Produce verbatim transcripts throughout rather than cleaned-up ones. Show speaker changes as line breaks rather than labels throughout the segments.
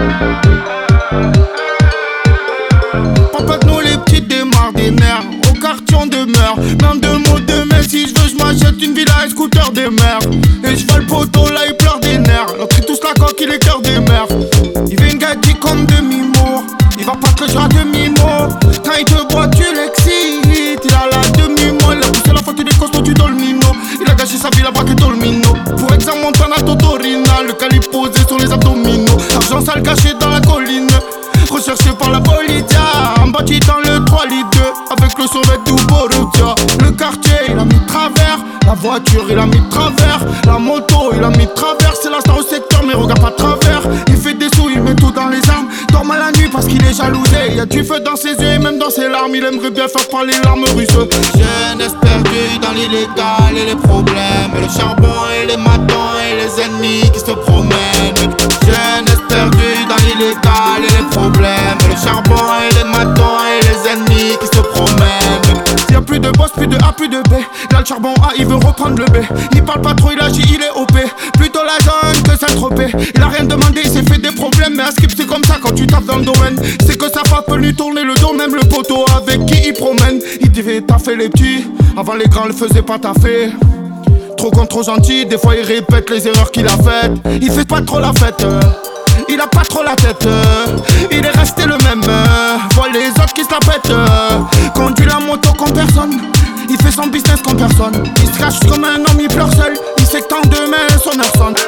Papa de nous les petites démarres des nerfs. Au quartier on demeure, même de mots de mer. Si je veux je m'achète une villa et scooter des mers. Et je vois le poteau là il pleure des nerfs. L'autre il touche la coque il est cœur des mers. Il veut une gadget comme demi-mot. Il va pas te le jouer à demi-mot. Quand il te boit tu l'excites. Il a la demi-mot. Il a poussé la faute des costauds du Dolmino. Il a gâché sa vie là-bas que Dolmino. Pour exemple Montana Totorina. Le calibre posé sur les abdominaux. L'argent sale caché dans la colline. Recherché par la politia. En bâti dans le trois litres deux. Avec le sauvet du Borussia. Le quartier il a mis de travers. La voiture il a mis de travers. La moto il a mis de travers. C'est la star au secteur mais regarde pas de travers. Il fait des sous, il met tout dans les armes. Dort mal la nuit parce qu'il est jalousé. Y'a du feu dans ses yeux et même dans ses larmes. Il aimerait bien faire parler larmes russes.
Jeunesse perdue dans l'illégal et les problèmes. Le charbon et les matons et les ennemis qui se promènent. Jeunesse perdue dans l'illégal et les problèmes. Le charbon et les matons et les ennemis qui se promènent.
Y'a plus de boss, plus de A, plus de B. Là le charbon A, il veut reprendre le B. Il parle pas trop, il agit, il est O P. Plutôt la zone que Saint-Tropez. Il a rien demandé, il s'est fait des problèmes. Mais à skip c'est comme ça quand tu tapes dans le domaine. C'est que sa femme peut lui tourner le dos. Même le poteau avec qui il promène. Il devait taffer les petits. Avant les grands le faisaient pas taffer. Trop con, trop gentil, des fois il répète les erreurs qu'il a faites. Il fait pas trop la fête, il a pas trop la tête, il est resté le même. Vois les autres qui se la pètent. Conduit la moto comme personne, il fait son business comme personne. Il se cache comme un homme, il pleure seul. Il sait que tant demain son heure sonne.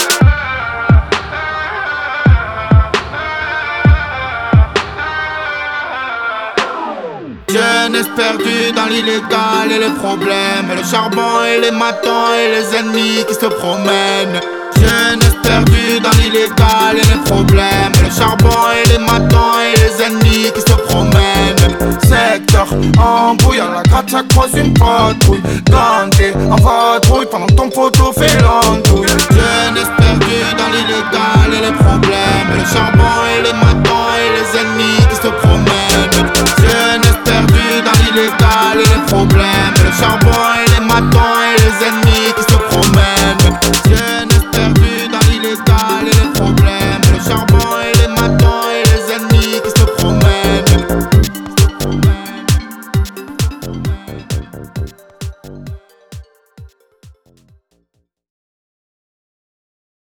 Jeunesse perdue dans l'illégal et les problèmes. Le charbon et les matons et les ennemis qui se promènent. Jeunesse perdue dans l'illégal et les problèmes. Le charbon et les matons et les ennemis qui se promènent.
Secteur embrouille, à la gratte ça croise une patrouille. Ganté en vadrouille pendant que ton poteau fait l'andouille.
Jeunesse perdue dans l'illégal et les problèmes. Le charbon et les matons et les ennemis qui se promènent. Jeunesse perdue dans l'illégal et les problèmes. Le charbon et les matons